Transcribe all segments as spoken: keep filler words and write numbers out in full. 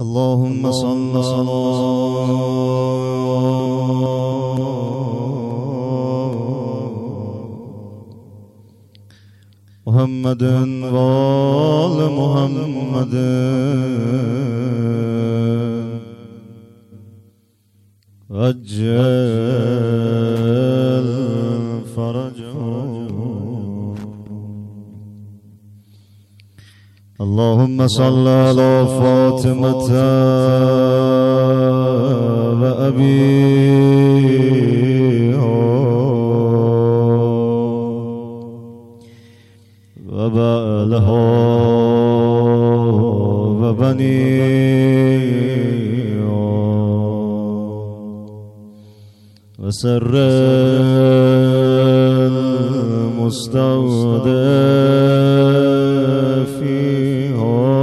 اللهم صل على محمد وآل محمد عجل فرجهم. اللهم صل على فاطمة وأبيها وبعلها وبنيها وسر المستودع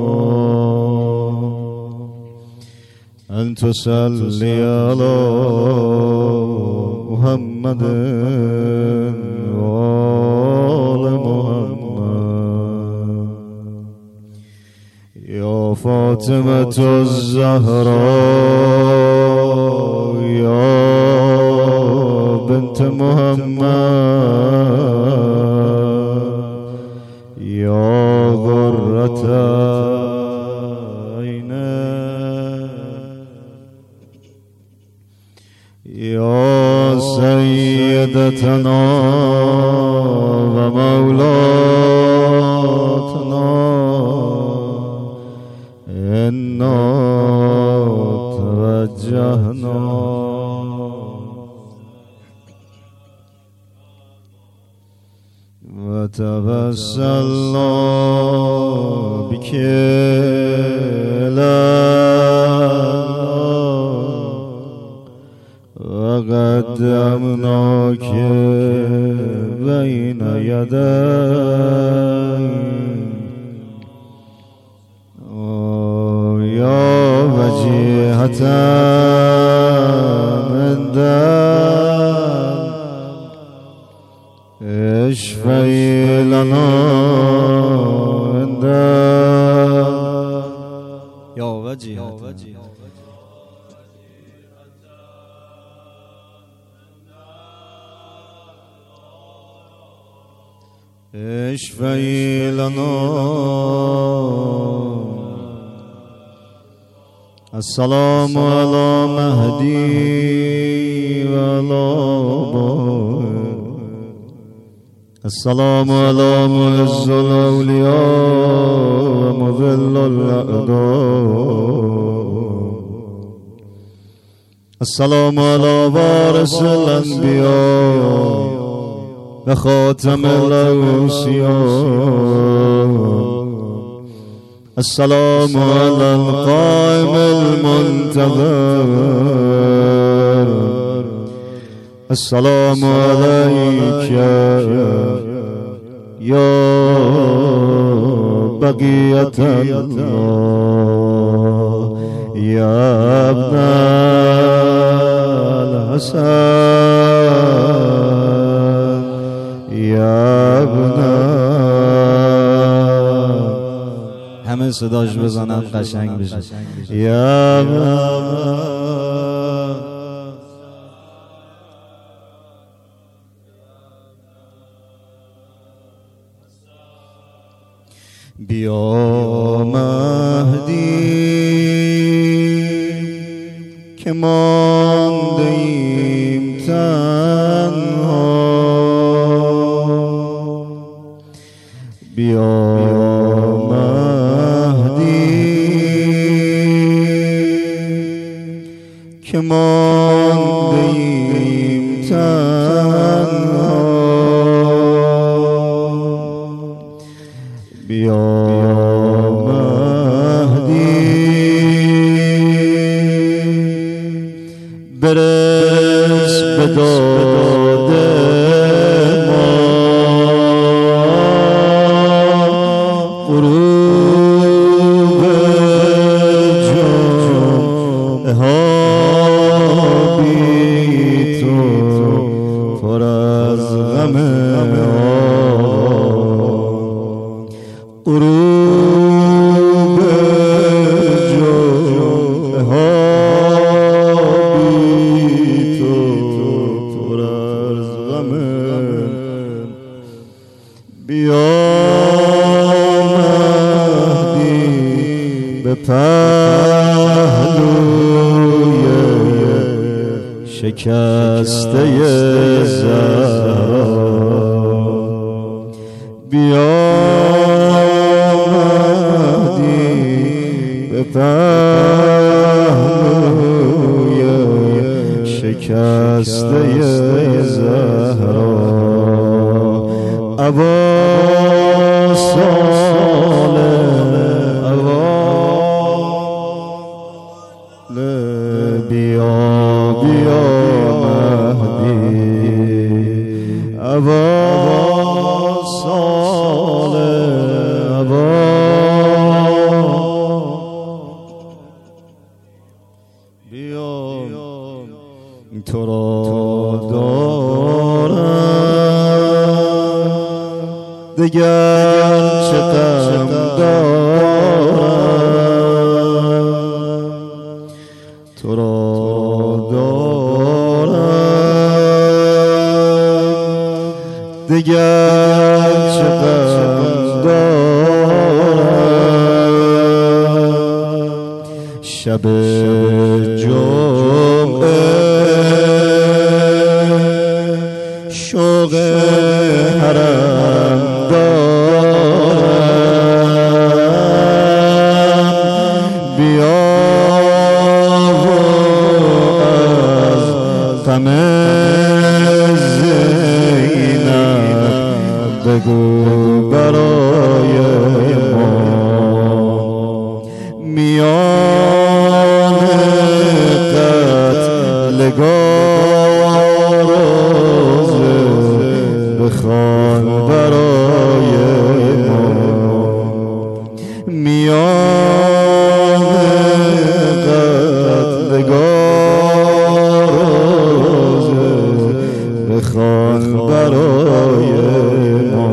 أن تصلي على محمد وآل محمد. يا فاطمة الزهراء يا بنت محمد يا غرة يا سيدتنا ومولاتنا إنا توجهنا وتوسلنا بك وقدمناك بين يديك يا وجيهة عند اشفعي لنا عند يا وجيهة اشفعي لنا. السلام على مهدي وعلى السلام على معز الأولياء ومذل الأعداء. السلام على وارث الأنبياء وخاتم الأوصياء. السلام على القائم المنتظر. السلام عليك يا بقية الله يا ابن الحسن يا ابن. همه صداش بزنن قشنگ بشه. یا ابن بیا مهدی که مانده ایم تنها. بیا مهدی که مانده ایم تنها. بیا مهدی برس به داد ما. غروب جمعه ها بی تو پر از غم غروب جو به پهلوی شکسته زهرا بیامدی به پهلوی شکسته زهرا ابا صالح بیا بیا مهدی ابا صالح ابا بیا تو را دارم دگر چه غم دارم تو را دارم دگر چه غم دارم شب جمعه شوق حرم دارم بیا غم زینب بگو برای ما میان قتلگاه روزه بخوان برای ما میان قتلگاه بخوان برای ما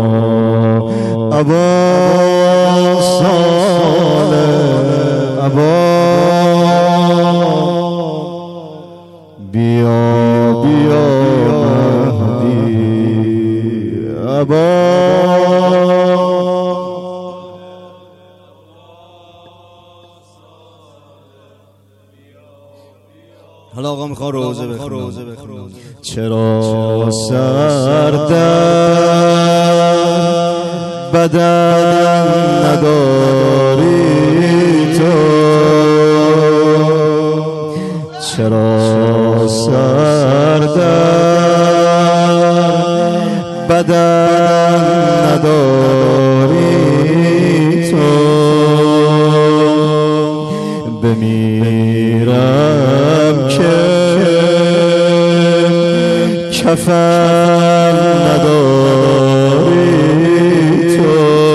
ابا صالح ابا بیا بیا مهدی ابا حالا آقا میخوان روزه بخونم چرا سردر بدن نداری تو چرا سردر بدن نداری تو بمیرم که کفن نداری تو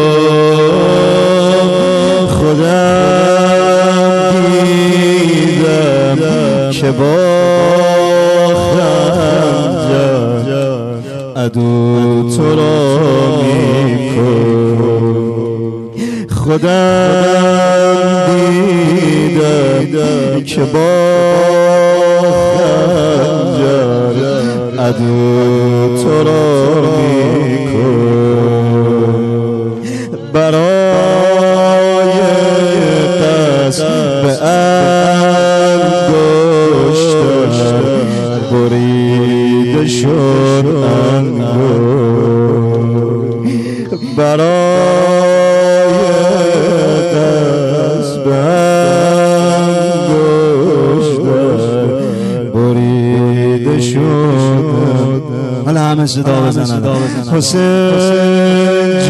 خودم دیدم که با خنجر عدو تو را میکن خودم دیدم که با خنجر عدو تو را میکن برای قصد به انگشتر بریده شد انگشت برای قصد به انگشتر بریده شد حالا همه صدا بزنن حسین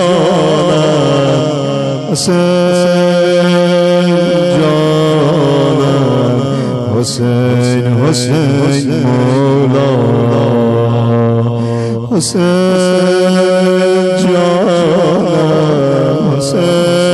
جانم حسین جانم حسین حسین مولا حسین جانم حسین